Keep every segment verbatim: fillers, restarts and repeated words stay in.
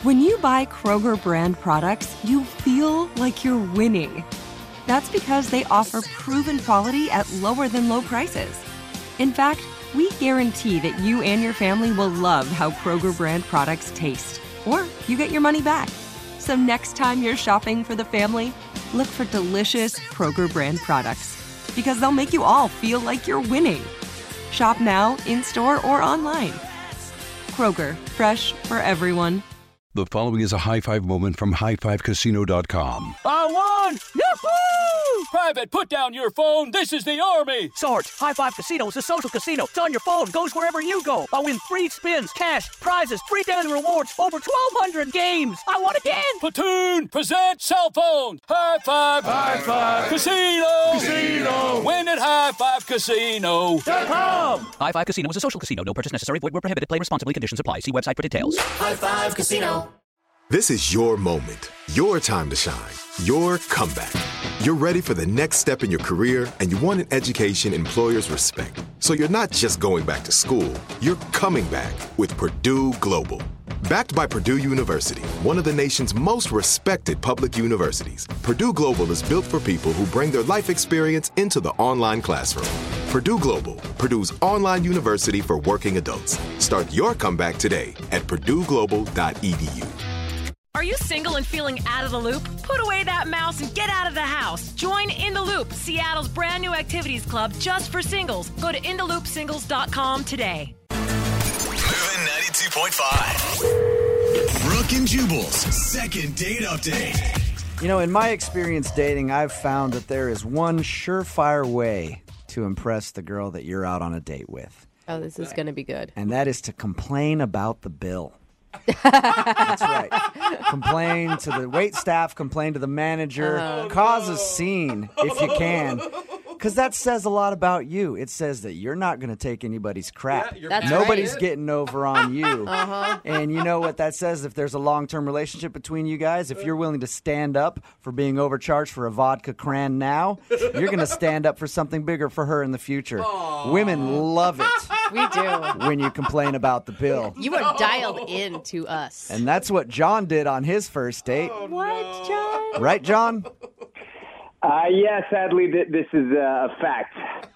When you buy Kroger brand products, you feel like you're winning. That's because they offer proven quality at lower than low prices. In fact, we guarantee that you and your family will love how Kroger brand products taste, or you get your money back. So next time you're shopping for the family, look for delicious Kroger brand products, because they'll make you all feel like you're winning. Shop now, in-store, or online. Kroger, fresh for everyone. The following is a high five moment from high five casino dot com. I won! Yahoo! Private, put down your phone. This is the Army. Sarge, High Five Casino is a social casino. It's on your phone. Goes wherever you go. I win free spins, cash, prizes, free daily rewards, over twelve hundred games. I won again. Platoon, present cell phone. High Five. High Five. Casino. Casino. Win at high five casino dot com. High Five Casino is a social casino. No purchase necessary. Void where prohibited. Play responsibly. Conditions apply. See website for details. High Five Casino. This is your moment, your time to shine, your comeback. You're ready for the next step in your career, and you want an education employers respect. So you're not just going back to school, you're coming back with Purdue Global. Backed by Purdue University, one of the nation's most respected public universities, Purdue Global is built for people who bring their life experience into the online classroom. Purdue Global, Purdue's online university for working adults. Start your comeback today at purdue global dot e d u. Are you single and feeling out of the loop? Put away that mouse and get out of the house. Join In the Loop, Seattle's brand new activities club just for singles. Go to in the loop singles dot com today. Moving ninety-two point five. Brooke and Jubal's second date update. You know, in my experience dating, I've found that there is one surefire way to impress the girl that you're out on a date with. Oh, this is going to be good. And that is to complain about the bill. That's right. Complain to the wait staff, complain to the manager, uh, cause a scene if you can. Because that says a lot about you. It says that you're not going to take anybody's crap. Yeah, That's Nobody's right. getting over on you. Uh-huh. And you know what that says? If there's a long-term relationship between you guys, if you're willing to stand up for being overcharged for a vodka cran now, you're going to stand up for something bigger for her in the future. Aww. Women love it. We do. When you complain about the bill. You are dialed in to us. And that's what John did on his first date. Oh, what, John? Right, John? Uh, yeah, sadly, th- this is uh, a fact.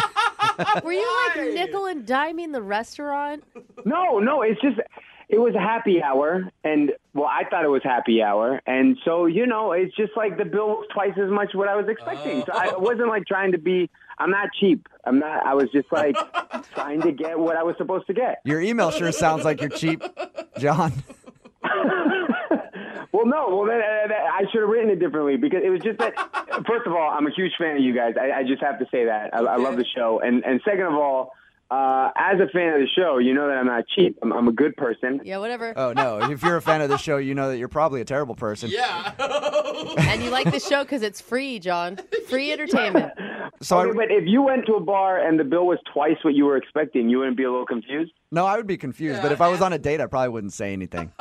Were you like nickel and diming the restaurant? No, no, it's just, it was a happy hour, and, well, I thought it was happy hour, and so, you know, it's just like the bill was twice as much what I was expecting. So I wasn't like trying to be, I'm not cheap. I'm not, I was just like trying to get what I was supposed to get. Your email sure sounds like you're cheap, John. Well, no. Well, that, that, I should have written it differently because it was just that. First of all, I'm a huge fan of you guys. I, I just have to say that I, I love the show, and and second of all, uh, as a fan of the show, you know that I'm not cheap. I'm, I'm a good person. Yeah, whatever. Oh no! If you're a fan of the show, you know that you're probably a terrible person. Yeah. And you like the show because it's free, John. Free entertainment. So, okay, I, but if you went to a bar and the bill was twice what you were expecting, you wouldn't be a little confused? No, I would be confused. Yeah, but if I was on a date, I probably wouldn't say anything.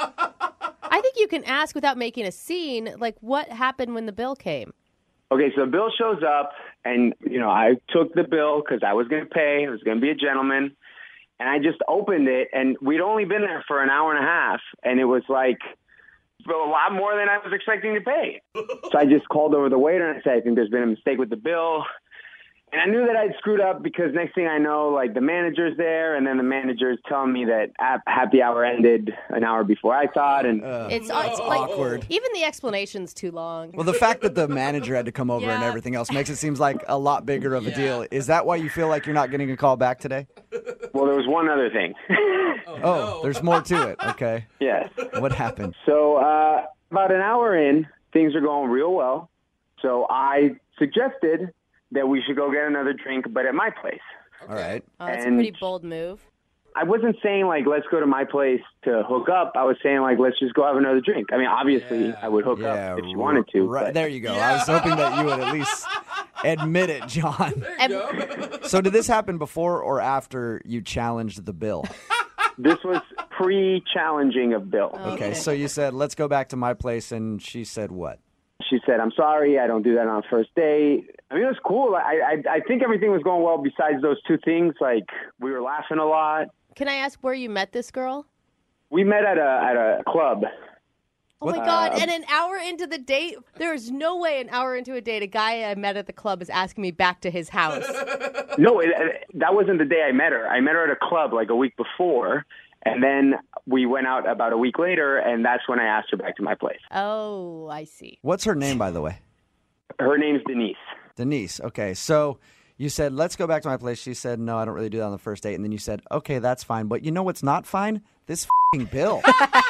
I think you can ask without making a scene, like what happened when the bill came. Okay, so the bill shows up, and, you know, I took the bill because I was going to pay. I was going to be a gentleman. And I just opened it, and we'd only been there for an hour and a half, and it was like a lot more than I was expecting to pay. So I just called over the waiter and I said, I think there's been a mistake with the bill. And I knew that I'd screwed up because next thing I know, like, the manager's there, and then the manager's telling me that happy hour ended an hour before I thought. And uh, it's, it's like, awkward. Even the explanation's too long. Well, the fact that the manager had to come over yeah. and everything else makes it seem like a lot bigger of a yeah. deal. Is that why you feel like you're not getting a call back today? Well, there was one other thing. oh, no. There's more to it. Okay. Yes. What happened? So uh, about an hour in, things are going real well. So I suggested that we should go get another drink, but at my place. All right. Oh, that's and a pretty bold move. I wasn't saying, like, let's go to my place to hook up. I was saying, like, let's just go have another drink. I mean, obviously, yeah. I would hook yeah, up if you wanted to. Right. But. There you go. Yeah. I was hoping that you would at least admit it, John. There you go. So did this happen before or after you challenged the bill? This was pre-challenging of Bill. Okay. okay, so you said, let's go back to my place, and she said what? She said, I'm sorry, I don't do that on a first date. I mean, it was cool. I, I I think everything was going well besides those two things. Like, we were laughing a lot. Can I ask where you met this girl? We met at a at a club. Oh my God. And an hour into the date, there is no way an hour into a date, a guy I met at the club is asking me back to his house. No, it, it, that wasn't the day I met her. I met her at a club like a week before, and then we went out about a week later, and that's when I asked her back to my place. Oh, I see. What's her name, by the way? Her name's Denise. Denise. Okay, so you said, let's go back to my place. She said, no, I don't really do that on the first date. And then you said, okay, that's fine. But you know what's not fine? This f***ing bill.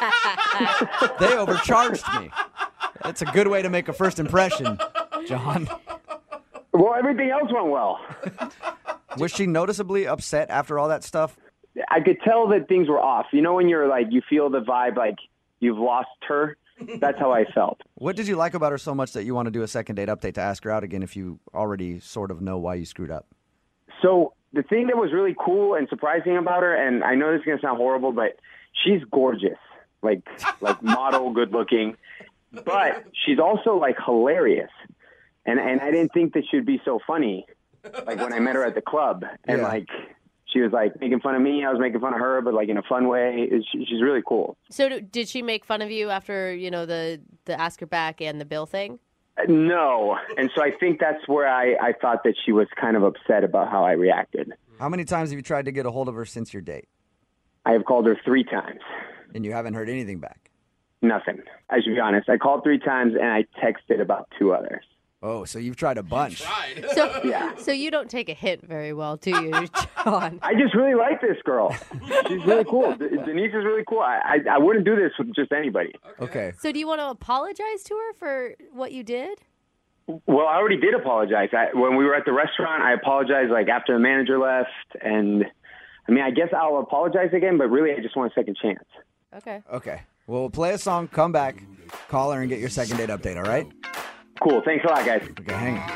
They overcharged me. That's a good way to make a first impression, John. Well, everything else went well. Was she noticeably upset after all that stuff? I could tell that things were off. You know when you're like, you feel the vibe like you've lost her? That's how I felt. What did you like about her so much that you want to do a second date update to ask her out again if you already sort of know why you screwed up? So the thing that was really cool and surprising about her, and I know this is going to sound horrible, but she's gorgeous, like like model, good looking, but she's also like hilarious. And and I didn't think that she'd be so funny, like when I met her at the club, and Yeah. like she was like making fun of me, I was making fun of her, but like in a fun way. It's, she's really cool. So do- did she make fun of you after, you know, the, the ask her back and the bill thing? No, and so I think that's where I, I thought that she was kind of upset about how I reacted. How many times have you tried to get a hold of her since your date? I have called her three times. And you haven't heard anything back? Nothing. I should be honest. I called three times and I texted about two others. Oh, so you've tried a bunch. So, Yeah. so you don't take a hint very well, do you, John? I just really like this girl. She's really cool. D- Denise is really cool. I, I I wouldn't do this with just anybody. Okay. So do you want to apologize to her for what you did? Well, I already did apologize. I, when we were at the restaurant, I apologized like after the manager left. And I mean, I guess I'll apologize again, but really I just want a second chance. Okay. Okay. Well, we'll play a song, come back, call her, and get your second date update, all right? Cool. Thanks a lot, guys. Okay, hang on.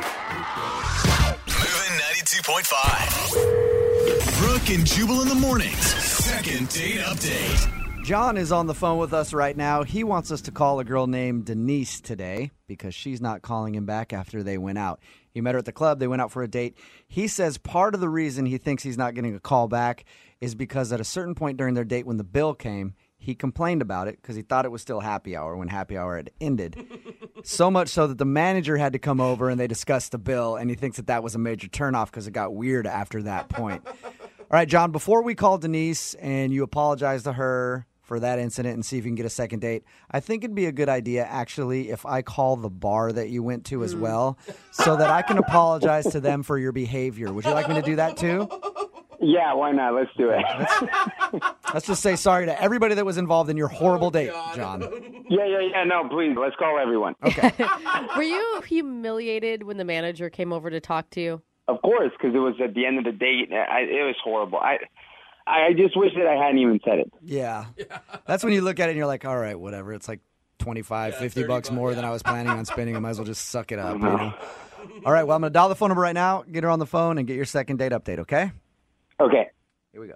Moving ninety-two point five. Brooke and Jubal in the mornings. Second date update. John is on the phone with us right now. He wants us to call a girl named Denise today because she's not calling him back after they went out. He met her at the club. They went out for a date. He says part of the reason he thinks he's not getting a call back is because at a certain point during their date when the bill came, he complained about it because he thought it was still happy hour when happy hour had ended. So much so that the manager had to come over and they discussed the bill, and he thinks that that was a major turnoff because it got weird after that point. All right, John, before we call Denise and you apologize to her for that incident and see if you can get a second date, I think it'd be a good idea, actually, if I call the bar that you went to as well so that I can apologize to them for your behavior. Would you like me to do that too? Yeah, why not? Let's do it. Let's just say sorry to everybody that was involved in your horrible date, John. Yeah, yeah, yeah. No, please. Let's call everyone. Okay. Were you humiliated when the manager came over to talk to you? Of course, because it was at the end of the date. I, it was horrible. I I just wish that I hadn't even said it. Yeah. That's when you look at it and you're like, all right, whatever. It's like twenty-five, fifty bucks more than I was planning on spending. I might as well just suck it up, you know? All right, well, I'm going to dial the phone number right now, get her on the phone, and get your second date update, okay? Okay. Here we go.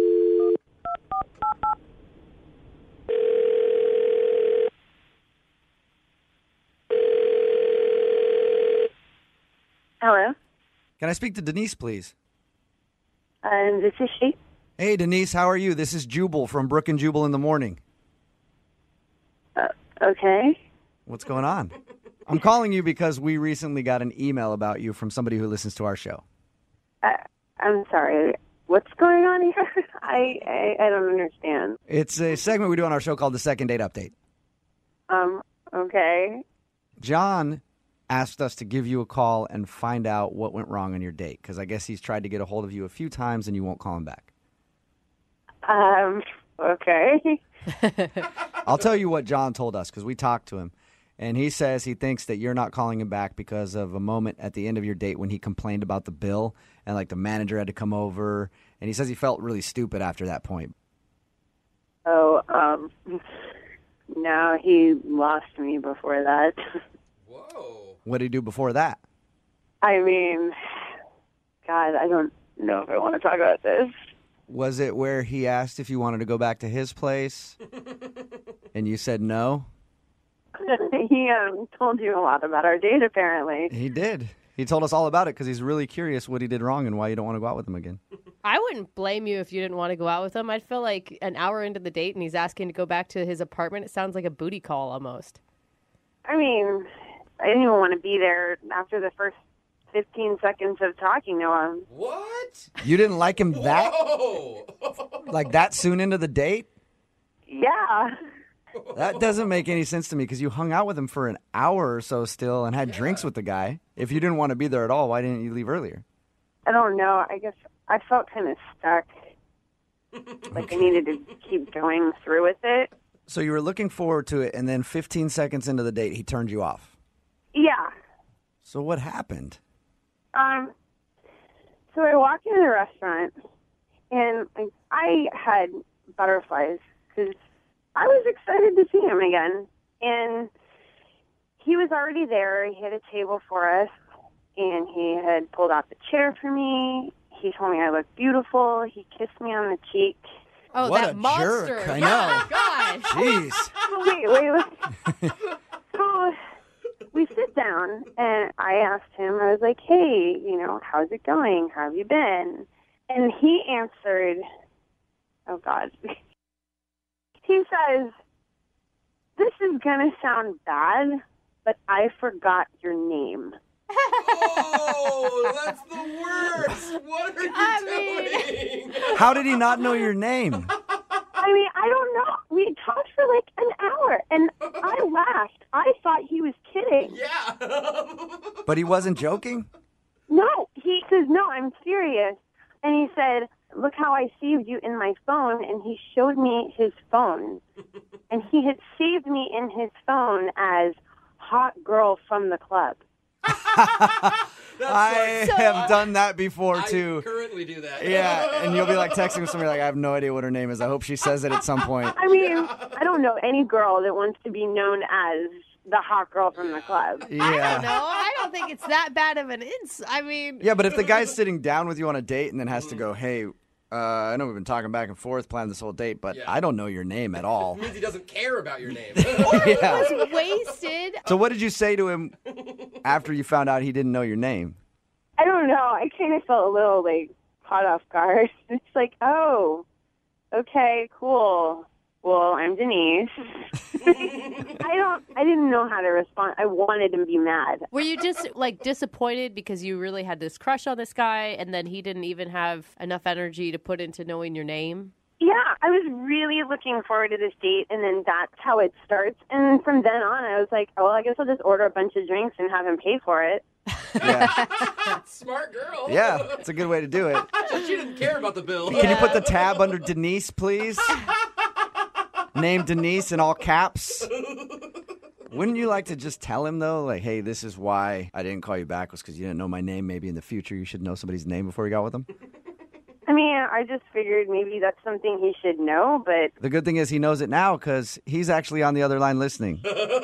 Hello. Can I speak to Denise, please? Um, this is she. Hey, Denise, how are you? This is Jubal from Brooke and Jubal in the Morning. Uh, okay. What's going on? I'm calling you because we recently got an email about you from somebody who listens to our show. I, I'm sorry. What's going on here? I, I I don't understand. It's a segment we do on our show called the Second Date Update. Um. Okay. John asked us to give you a call and find out what went wrong on your date because I guess he's tried to get a hold of you a few times and you won't call him back. Um. Okay. I'll tell you what John told us because we talked to him. And he says he thinks that you're not calling him back because of a moment at the end of your date when he complained about the bill and, like, the manager had to come over. And he says he felt really stupid after that point. Oh. Um. No, he lost me before that. What did he do before that? I mean, God, I don't know if I want to talk about this. Was it where he asked if you wanted to go back to his place and you said no? He um, told you a lot about our date, apparently. He did. He told us all about it because he's really curious what he did wrong and why you don't want to go out with him again. I wouldn't blame you if you didn't want to go out with him. I'd feel like an hour into the date and he's asking to go back to his apartment. It sounds like a booty call almost. I mean, I didn't even want to be there after the first fifteen seconds of talking to him. What? You didn't like him that? Whoa. Like that soon into the date? Yeah. That doesn't make any sense to me because you hung out with him for an hour or so still and had yeah. drinks with the guy. If you didn't want to be there at all, why didn't you leave earlier? I don't know. I guess I felt kind of stuck. Like okay. I needed to keep going through with it. So you were looking forward to it, and then fifteen seconds into the date, he turned you off. Yeah. So what happened? Um. So I walked into the restaurant, and I, I had butterflies because I was excited to see him again. And he was already there. He had a table for us, and he had pulled out the chair for me. He told me I looked beautiful. He kissed me on the cheek. Oh, what that a monster. Jerk. I know. Oh, gosh. Jeez. Wait, wait, wait. So we sit down, and I asked him, I was like, hey, you know, how's it going? How have you been? And he answered, oh, God. He says, this is going to sound bad, but I forgot your name. Oh, that's the worst. What are you I doing? Mean... How did he not know your name? I mean, I don't know. We talked for like an hour, and I laughed. I thought he was kidding. Yeah. But he wasn't joking? No. He says, no, I'm serious. And he said, look how I saved you in my phone. And he showed me his phone. And he had saved me in his phone as hot girl from the club. I so have done that before, too. I currently do that. Yeah, and you'll be like texting somebody like, I have no idea what her name is. I hope she says it at some point. I mean, I don't know any girl that wants to be known as the hot girl from the club. Yeah. I don't know. I don't think it's that bad of an ins. I mean. Yeah, but if the guy's sitting down with you on a date and then has to go, hey, uh, I know we've been talking back and forth, planning this whole date, but yeah. I don't know your name at all. It means he doesn't care about your name. Or he Yeah. was wasted. So what did you say to him after you found out he didn't know your name? I don't know. I kind of felt a little, like, caught off guard. It's like, oh, okay, cool. Well, I'm Denise. I don't. I didn't know how to respond. I wanted to be mad. Were you just like disappointed because you really had this crush on this guy, and then he didn't even have enough energy to put into knowing your name? Yeah, I was really looking forward to this date, and then that's how it starts. And from then on, I was like, oh, well, I guess I'll just order a bunch of drinks and have him pay for it. Yeah. Smart girl. Yeah, it's a good way to do it. She didn't care about the bill. Can you put the tab under Denise, please? Name Denise in all caps. Wouldn't you like to just tell him, though, like, hey, this is why I didn't call you back was because you didn't know my name. Maybe in the future you should know somebody's name before you got with them? I mean, I just figured maybe that's something he should know, but... The good thing is he knows it now because he's actually on the other line listening.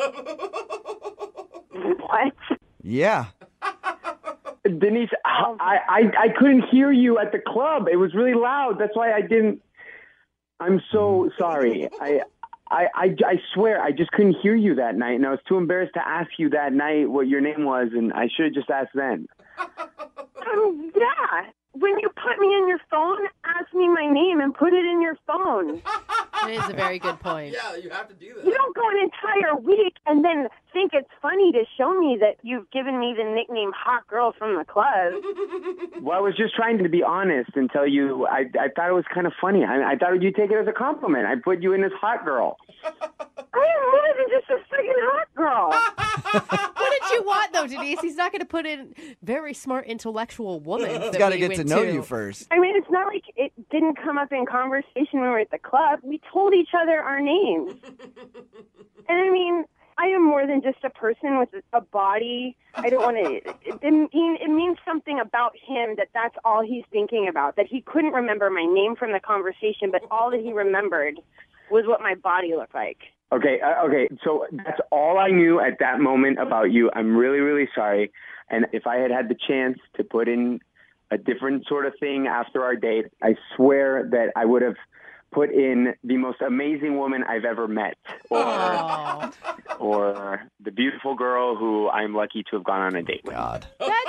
What? Yeah. Denise, I, I, I couldn't hear you at the club. It was really loud. That's why I didn't... I'm so sorry. I, I, I, I swear I just couldn't hear you that night, and I was too embarrassed to ask you that night what your name was, and I should have just asked then. Um, yeah. When you put me in your phone, ask me my name and put it in your phone. That is a very good point. Yeah, you have to do that. You don't go an entire week and then think it's funny to show me that you've given me the nickname Hot Girl from the club. Well, I was just trying to be honest and tell you I, I thought it was kind of funny. I, I thought you'd take it as a compliment. I put you in as Hot Girl. I am more than just a freaking hot girl. What did you want, though, Denise? He's not going to put in very smart, intellectual woman. He's got to get to know you first. I mean, it's not like it didn't come up in conversation when we were at the club. We told each other our names. And I mean, I am more than just a person with a body. I don't want to. It, it, mean, it means something about him that that's all he's thinking about. That he couldn't remember my name from the conversation, but all that he remembered was what my body looked like. Okay, uh, okay, so that's all I knew at that moment about you. I'm really, really sorry. And if I had had the chance to put in a different sort of thing after our date, I swear that I would have put in the most amazing woman I've ever met, or or the beautiful girl who I'm lucky to have gone on a date with. God. That's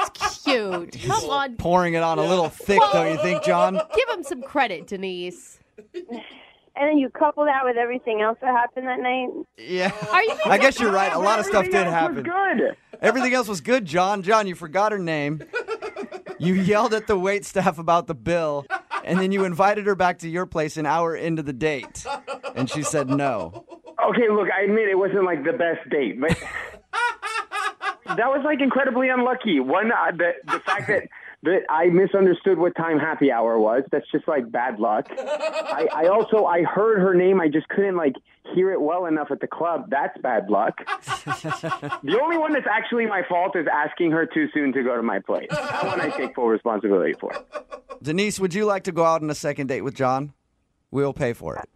cute. Come on. Pouring it on a little thick, don't you think, John? Give him some credit, Denise. And then you couple that with everything else that happened that night. Yeah. Are you I guess you're right. A lot of stuff did happen. Good. Everything else was good, John. John, you forgot her name. You yelled at the waitstaff about the bill, and then you invited her back to your place an hour into the date, and she said no. Okay, look, I admit it wasn't like the best date, but that was like incredibly unlucky. One, uh, the the fact that that I misunderstood what time happy hour was. That's just like bad luck. I, I also I heard her name. I just couldn't like hear it well enough at the club. That's bad luck. The only one that's actually my fault is asking her too soon to go to my place. That one I take full responsibility for. Denise, would you like to go out on a second date with John? We'll pay for it.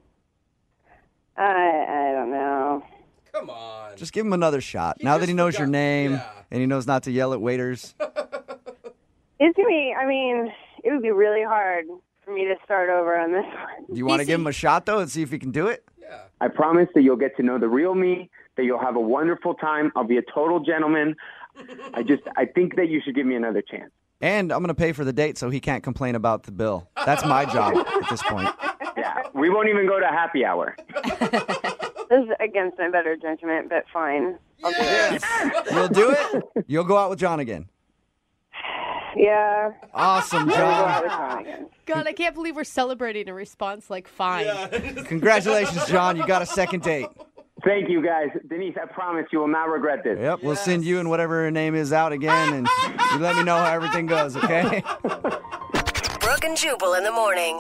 I I don't know. Come on. Just give him another shot. He now that he knows your name yeah. and he knows not to yell at waiters. It's gonna be, I mean, it would be really hard for me to start over on this one. Do you want to give him a shot, though, and see if he can do it? Yeah. I promise that you'll get to know the real me, that you'll have a wonderful time. I'll be a total gentleman. I just, I think that you should give me another chance. And I'm going to pay for the date so he can't complain about the bill. That's my job at this point. Yeah, we won't even go to happy hour. This is against my better judgment, but fine. I'll do it. You'll do it? You'll go out with John again. Yeah. Awesome, John. God, I can't believe we're celebrating a response like fine. Yeah. Congratulations, John. You got a second date. Thank you, guys. Denise, I promise you will not regret this. Yep, we'll yes. send you and whatever her name is out again, and you let me know how everything goes, okay? Brooke and Jubal in the morning.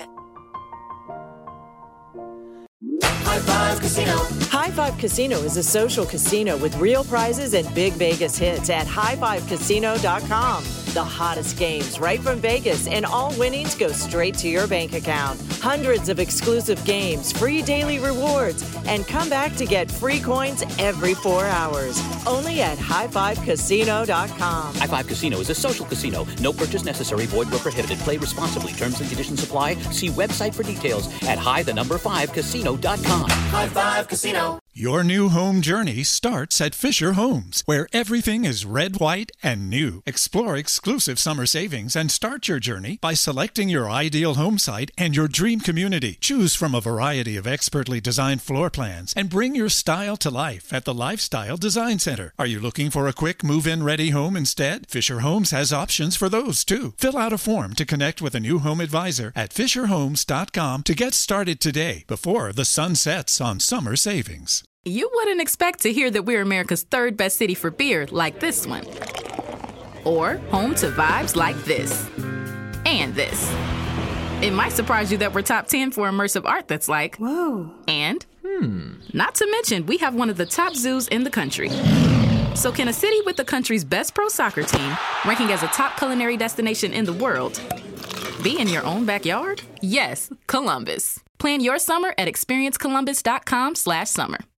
High Five Casino. High Five Casino is a social casino with real prizes and big Vegas hits at high five casino dot com. The hottest games right from Vegas, and all winnings go straight to your bank account. Hundreds of exclusive games, free daily rewards, and come back to get free coins every four hours. Only at high five casino dot com. High Five Casino is a social casino. No purchase necessary. Void where prohibited. Play responsibly. Terms and conditions apply. See website for details at high the number five casino dot com. High Five Casino. Your new home journey starts at Fisher Homes, where everything is red, white, and new. Explore exclusive summer savings and start your journey by selecting your ideal home site and your dream community. Choose from a variety of expertly designed floor plans and bring your style to life at the Lifestyle Design Center. Are you looking for a quick move-in ready home instead? Fisher Homes has options for those too. Fill out a form to connect with a new home advisor at fisher homes dot com to get started today before the sun sets on summer savings. You wouldn't expect to hear that we're America's third best city for beer like this one. Or home to vibes like this. And this. It might surprise you that we're top ten for immersive art that's like, whoa. And, hmm. Not to mention, we have one of the top zoos in the country. So can a city with the country's best pro soccer team, ranking as a top culinary destination in the world, be in your own backyard? Yes, Columbus. Plan your summer at experience columbus dot com slash summer.